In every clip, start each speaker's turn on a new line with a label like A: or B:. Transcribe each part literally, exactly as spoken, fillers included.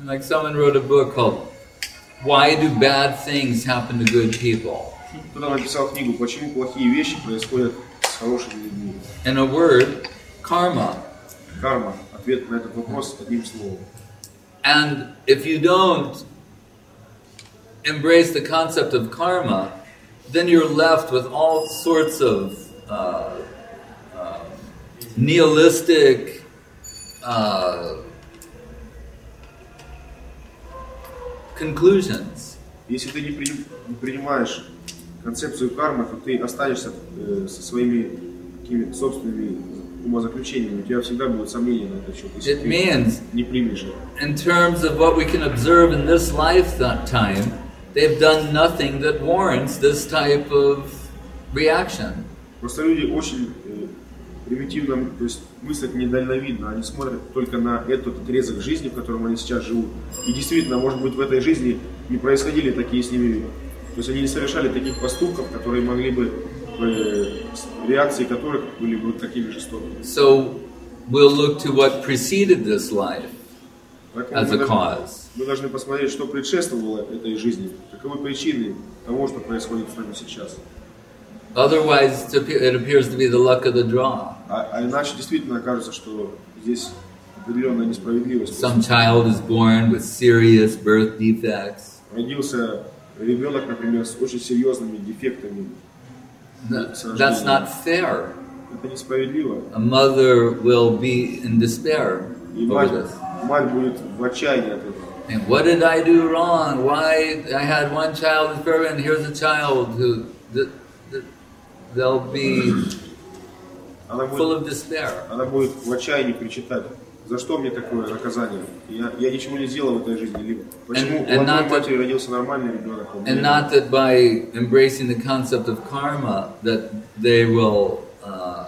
A: Like someone wrote a book called "Why Do Bad Things Happen to Good People?"
B: Кто-то написал книгу «Почему плохие вещи происходят с хорошими людьми».
A: In a word, karma.
B: Карма. Ответ на этот вопрос одним словом.
A: And if you don't embrace the concept of karma, then you're left with all sorts of uh, uh, nihilistic uh, conclusions.
B: Если ты не, при, не принимаешь концепцию кармы, то ты останешься э, со своими какими-то собственными умозаключениями. У тебя всегда будут сомнения на этот счет, если
A: It
B: ты
A: means,
B: не примешь их.
A: in terms of what we can observe in this lifetime, they've done nothing that warrants this type of reaction.
B: Просто люди очень э, примитивно, то есть мыслят недальновидно, они смотрят только на этот отрезок жизни, в котором они сейчас живут. И действительно, может быть, в этой жизни не происходили такие с ними, то есть они не совершали таких поступков, которые могли бы, э, реакции которых были бы такими жестокими.
A: So we'll look to what preceded this life
B: Поэтому
A: as
B: мы
A: a
B: должны,
A: cause.
B: мы должны посмотреть, что предшествовало этой жизни, каковы причины того, что происходит с нами сейчас.
A: Otherwise, it appears to be the luck of the draw.
B: А, а иначе действительно кажется, что здесь определенная несправедливость.
A: Some child is born with serious birth defects.
B: Родился ребенок, например, с очень серьезными дефектами.
A: That's not fair.
B: Это несправедливо.
A: A mother will be in despair
B: И
A: over
B: мать,
A: this.
B: мать будет в отчаянии от этого.
A: And what did I do wrong? Why I had one child with birth, and here's a child who that, that they'll be
B: Она
A: full
B: будет,
A: of despair.
B: она будет в отчаянии причитать. За что мне такое наказание? Я, я ничего не сделал в этой жизни. Либо почему
A: And-
B: у
A: and
B: одной
A: not
B: матери родился нормальный ребенок, а у меня
A: And not that by embracing the concept of karma that they will, uh,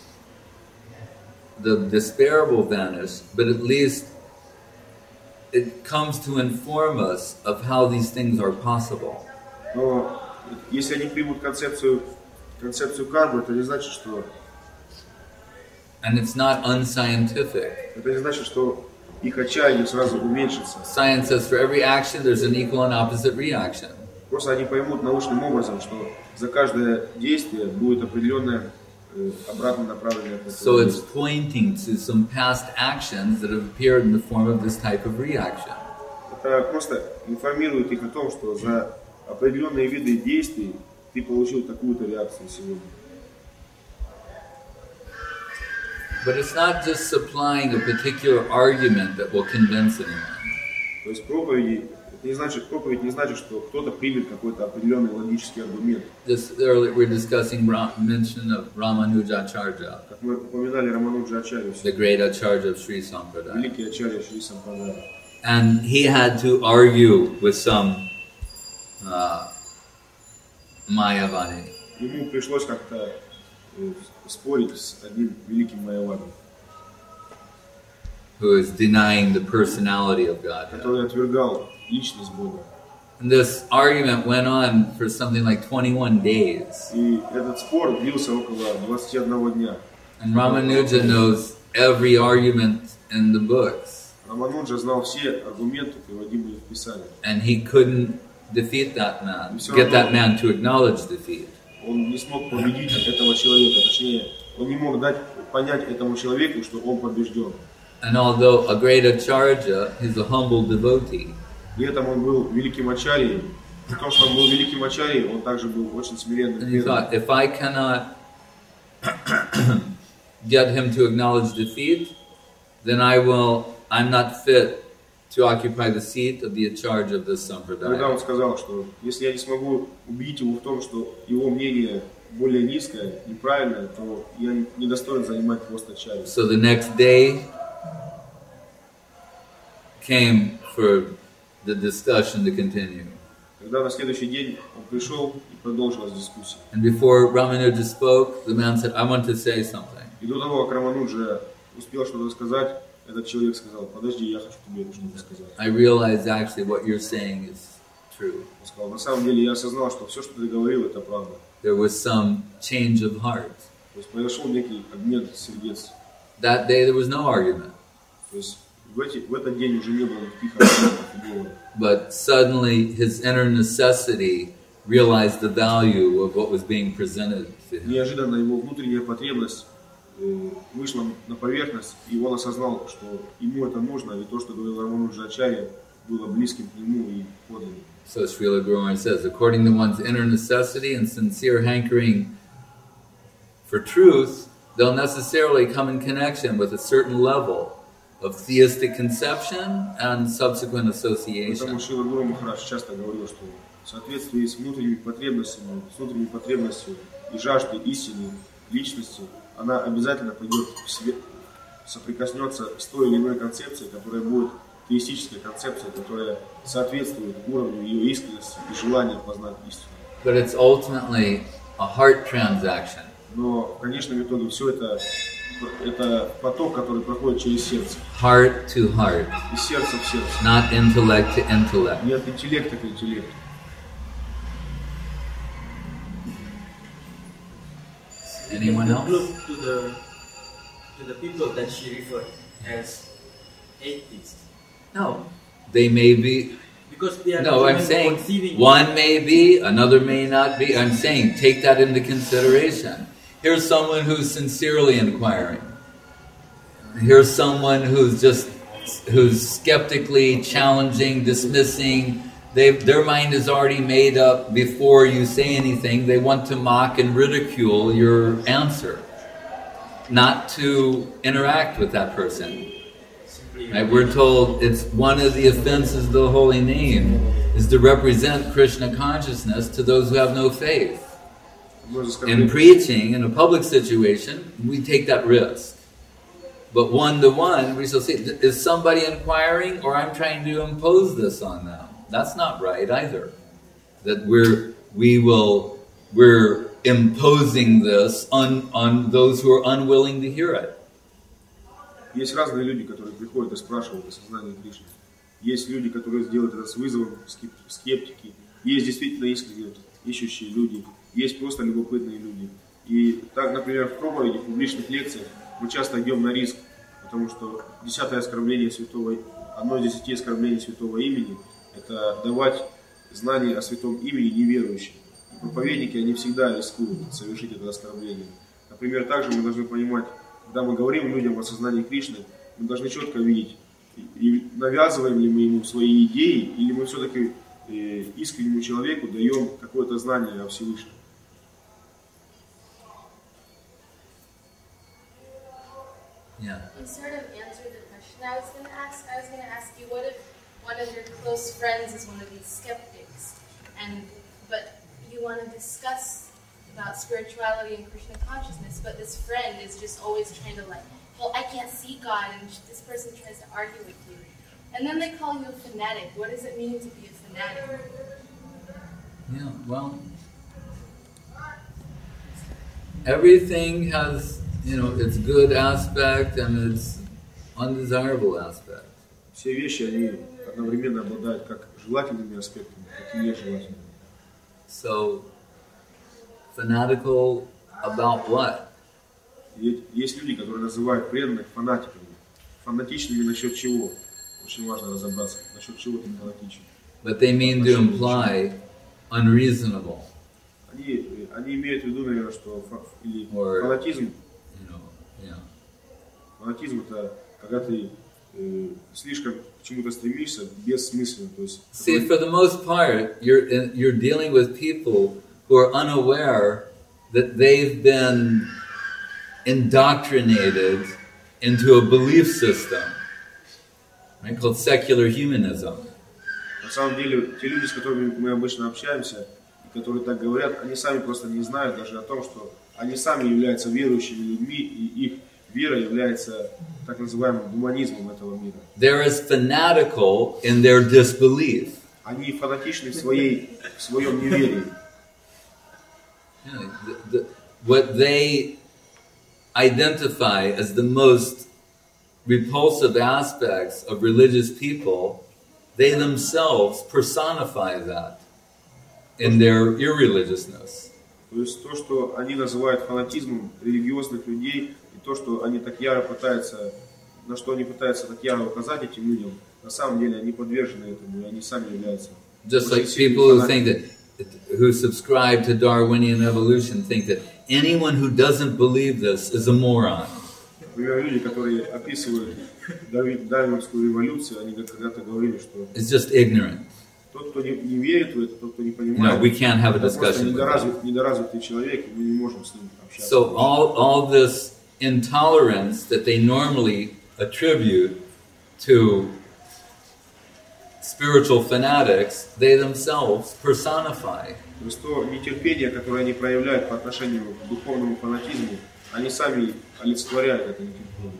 A: the despair will vanish, but at least it comes to inform us of how these things are possible.
B: Но если они примут концепцию, концепцию кармы, это не значит, что
A: And it's not unscientific.
B: это не значит, что их отчаяние сразу уменьшится.
A: Science says for every action there's an equal and opposite reaction.
B: Просто они поймут научным образом, что за каждое действие будет определенное э, обратно направленное.
A: So it's pointing to some past actions that have appeared in the form of this type of reaction.
B: Это просто информирует их о том, что за определенные виды действий ты получил такую-то реакцию сегодня.
A: But it's not just supplying a particular argument that will convince anyone.
B: То есть проповеди, это не значит, проповедь не значит, что кто-то примет какой-то определенный логический аргумент.
A: Just earlier we're discussing Ra- mention of Ramanujacharya,
B: Как мы упоминали Рамануджа Ачарью,
A: the great Acharya of Sri Sampradaya.
B: великий Ачарья Шри Сампрадая.
A: And he had to argue with some uh, Mayavani.
B: Ему пришлось как-то э, спорить с одним великим майявадом,
A: Who is denying the personality of God.
B: который отвергал личность Бога.
A: And this argument went on for something like twenty-one days.
B: И этот спор длился около двадцати одного дня.
A: And Ramanuja knows every argument in the books.
B: Рамануджа знал все аргументы, приводимые в Писании.
A: And he couldn't defeat that man, get that man to acknowledge defeat.
B: Он не смог победить этого человека, точнее, он не мог дать понять этому человеку, что он побежден.
A: And although a great Acharya, he's a humble devotee.
B: При этом он был великим ачарьей. При том, что он был великим ачарьей, он также был очень смиренным.
A: And he thought, if I cannot get him to acknowledge defeat, then I will, I'm not fit to occupy the seat of the Acharya of this
B: Когда
A: sampradaya.
B: он сказал, что если я не смогу убедить его в том, что его мнение более низкое, неправильное, то я не достоин занимать пост ачарьи.
A: So the next day came for the discussion to continue.
B: Когда на следующий день он пришел и продолжилась дискуссия.
A: And before Ramanuja spoke, the man said, I want to say something.
B: И до того, как Рамануджа успел что-то сказать, этот человек сказал: подожди, я хочу тебе что-то сказать.
A: I realize actually what you're saying is true.
B: Он сказал: на самом деле я осознал, что все, что ты говорил, это правда.
A: There was some change of heart.
B: То есть произошел некий обмен сердец.
A: That day there was no argument.
B: То есть в, эти, в этот день уже не было никаких аргументов и доводов.
A: But suddenly his inner necessity realized the value of what was being presented to him.
B: Неожиданно его внутренняя потребность э, вышла на поверхность, и он осознал, что ему это нужно, и то, что говорил Рамануджачарья, было близким к нему и подлинным.
A: So Srila Guru Maharaj says, according to one's inner necessity and sincere hankering for truth, they'll necessarily come in connection with a certain level of theistic conception and subsequent association.
B: Потому Шрила Гуру Махарадж часто говорил, что в соответствии с внутренними потребностями, с внутренней потребностью и жаждой истины, личности, она обязательно пойдет в свет, соприкоснется с той или иной концепцией, которая будет теистической концепцией, которая соответствует уровню ее искренности и желания познать истину.
A: But it's ultimately a heart transaction.
B: Но в конечном итоге все это, это поток, который проходит через сердце.
A: Heart to heart.
B: Из сердца в сердце.
A: Not intellect to intellect.
B: Не от интеллекта к интеллекту.
A: Anyone else?
C: Look to the to the people that she referred as atheists.
A: No. They may be.
C: Because they are
A: No, I'm saying one may be, another may not be. I'm saying take that into consideration. Here's someone who's sincerely inquiring. Here's someone who's just who's skeptically challenging, dismissing. They, their mind is already made up before you say anything. They want to mock and ridicule your answer, not to interact with that person. Right? We're told it's one of the offenses of the holy name is to represent Krishna consciousness to those who have no faith. In preaching, in a public situation, we take that risk. But one-to-one, we shall see, is somebody inquiring or I'm trying to impose this on them? That's not right either. That we're, we will, we're imposing this on, on those who are unwilling to hear it.
B: Есть разные люди, которые приходят и спрашивают о сознании Кришны. Есть люди, которые делают это с вызовом, скептики. Есть действительно искренне ищущие люди. Есть просто любопытные люди. И так, например, в проповеди, в публичных лекциях мы часто идем на риск, потому что десятое оскорбление святого, одно из десяти оскорблений святого имени – это давать знания о святом имени неверующим. И проповедники, они всегда рискуют совершить это оскорбление. Например, также мы должны понимать, когда мы говорим людям о сознании Кришны, мы должны четко видеть, и навязываем ли мы ему свои идеи, или мы все-таки э, искреннему человеку даем какое-то знание о Всевышнем.
A: Yeah.
D: You sort of answered the question I was going to ask. I was going to ask you, what if one of your close friends is one of these skeptics, and but you want to discuss about spirituality and Krishna consciousness, but this friend is just always trying to like, well, I can't see God, and this person tries to argue with you. And then they call you a fanatic. What does it mean to be a fanatic?
A: Yeah, well, everything has, you know, its good aspect and its undesirable aspect.
B: Все вещи, они одновременно обладают как желательными аспектами, так и нежелательными.
A: So, fanatical about what?
B: Есть люди, которые называют преданных фанатиками. Фанатичными насчет чего? Очень важно разобраться, насчет чего ты фанатичен.
A: But they mean to imply unreasonable.
B: Они, они имеют в виду, наверное, что фа, или
A: Or,
B: фанатизм,
A: you know, yeah.
B: фанатизм это когда ты э, слишком к чему-то стремишься бессмысленно. То есть,
A: See, for the most part, you're in, you're dealing with people who are unaware that they've been indoctrinated into a belief system, right, called secular humanism.
B: На самом деле, те люди, с которыми мы обычно общаемся, которые так говорят, они сами просто не знают даже о том, что они сами являются верующими людьми, и их вера является так называемым гуманизмом этого мира.
A: They're as fanatical in their disbelief.
B: Они фанатичны в, своей, в своем неверии.
A: You know, the, the, what they identify as the most repulsive aspects of religious people, they themselves personify that in their irreligiousness.
B: То есть то, что они называют фанатизмом религиозных людей, и то, что они так яро пытаются на что они пытаются так ярко указать этим людям, на самом деле они подвержены этому, и они сами являются.
A: Just like people who think that, who subscribe to Darwinian evolution, think that anyone who doesn't believe this is a moron.
B: Например, люди, которые описывают дарвинскую эволюцию, они когда-то говорили, что
A: it's just ignorant.
B: Тот, кто не, не верит в это, тот, кто не понимает,
A: no, we can't have a
B: это просто
A: discussion
B: недоразвит, недоразвитый человек, и мы не можем с ним общаться.
A: So all, all this intolerance that they normally attribute to spiritual fanatics, they themselves personify.
B: То есть то нетерпение, которое они проявляют по отношению к духовному фанатизму, они сами олицетворяют это нетерпение.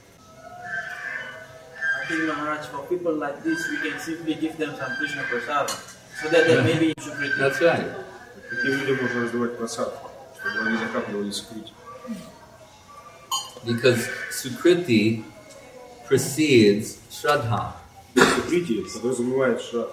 C: I think, Maharaj, for people like this, we can simply give them some Krishna prasad, so that they may be in Sukriti.
A: That's right.
B: Таким людям можно раздавать прасад, чтобы они закапливали Сукрити.
A: Because Sukriti precedes Shraddha.
B: Сукрити подразумевает Шрадха.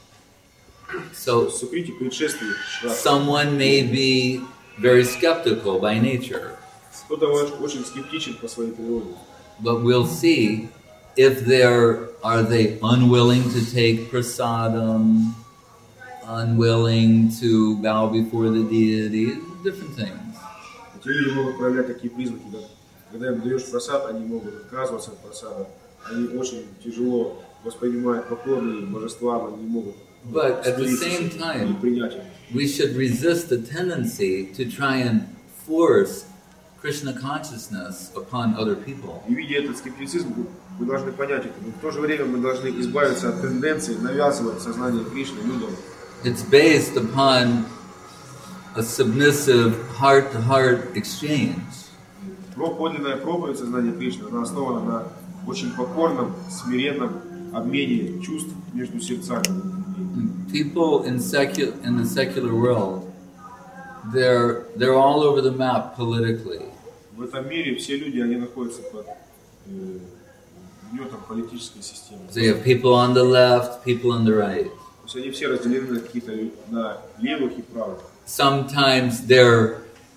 A: So
B: Сукрити предшествует Шрадха.
A: someone may be very skeptical by nature.
B: Кто-то очень скептичен по своей природе.
A: But we'll see if they're, are they unwilling to take prasadam, unwilling to bow before the deity, different things.
B: Эти люди могут проявлять такие признаки, да? Когда им даешь прасад, они могут отказываться от прасада. Они очень тяжело воспринимают поклонные божествам, они не могут
A: But at the same time, we should resist the tendency to try and force Krishna consciousness upon other people.
B: И видя этот скептицизм, мы должны понять это. Но в то же время мы должны избавиться от тенденции навязывать сознание Кришны людям.
A: It's based upon a submissive heart-to-heart exchange.
B: Но подлинная проповедь сознания Кришны, она основана на очень покорном, смиренном обмене чувств между сердцами.
A: People in secular in the secular world, they're they're all over the map politically.
B: В этом мире все люди, они находятся под э, гнетом политической системы.
A: So you have people on the left, people on the right.
B: То есть они все разделены на каких-то на левых и правых.
A: Sometimes their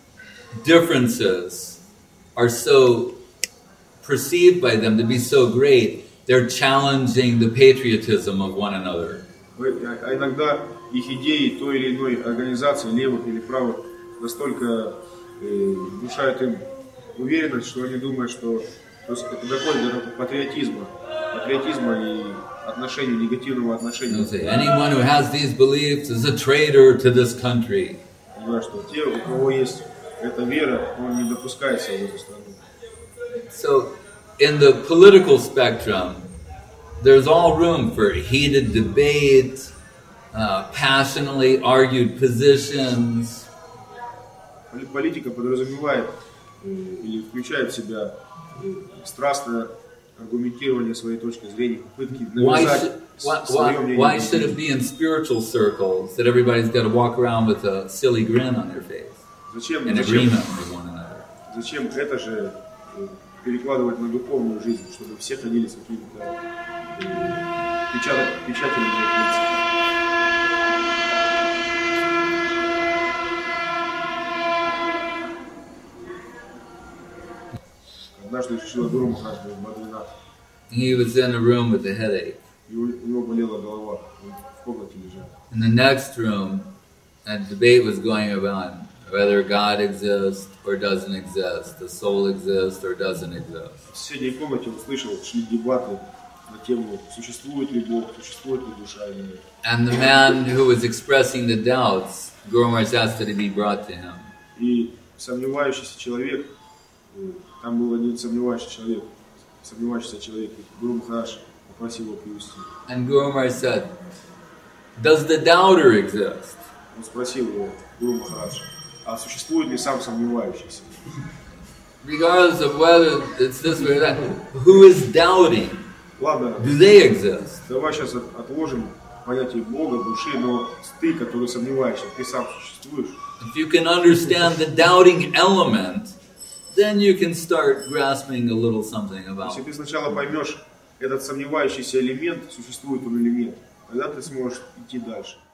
A: differences are so perceived by them to be so great, they're challenging the patriotism of one another.
B: А иногда их идеи той или иной организации, левых или правых, настолько э, внушают им уверенность, что они думают, что то есть это доходит до патриотизма, патриотизма и отношения, негативного отношения.
A: Say, anyone who has these beliefs is a traitor to this country.
B: Понимаешь, что те, у кого есть эта вера, он не допускается в эту страну.
A: So, in the political spectrum, there's all room for heated debate, uh, passionately argued positions.
B: Политика подразумевает э, или включает в себя э, страстное аргументирование своей точки зрения, попытки навязать свое мнение.
A: Why should it be in spiritual circles that everybody's got to walk around with a silly grin on their face?
B: Зачем,
A: in
B: зачем,
A: agreement with one another?
B: Зачем это же э, перекладывать на духовную жизнь, чтобы все ходили с какими-то э, печатями на их лицах? Однажды Шрила Махарадж был в Бадринатхе.
A: He was in a room with a headache.
B: И у него болела голова, он в комнате лежал.
A: In the next room, a debate was going about whether God exists or doesn't exist, the soul exists or doesn't exist.
B: В соседней комнате он слышал, шли дебаты на тему, существует ли Бог, существует ли душа или нет.
A: And the man who was expressing the doubts, Guru Maharaj asked that he be brought to him.
B: И сомневающийся человек, там был один сомневающийся человек, сомневающийся человек, Гуру Махарадж попросил его привести.
A: And Guru Maharaj said, does the doubter exist?
B: Он спросил его, Гуру Махарадж, а существует ли сам сомневающийся?
A: Regardless of whether it's this way or that, who is doubting?
B: Ладно,
A: do they exist?
B: Давай сейчас отложим понятие Бога, души, но ты, который сомневаешься, ты сам существуешь.
A: If you can understand the doubting element, then you can start grasping a little something about
B: Если ты сначала поймешь этот сомневающийся элемент, существует он или нет, тогда ты сможешь идти дальше.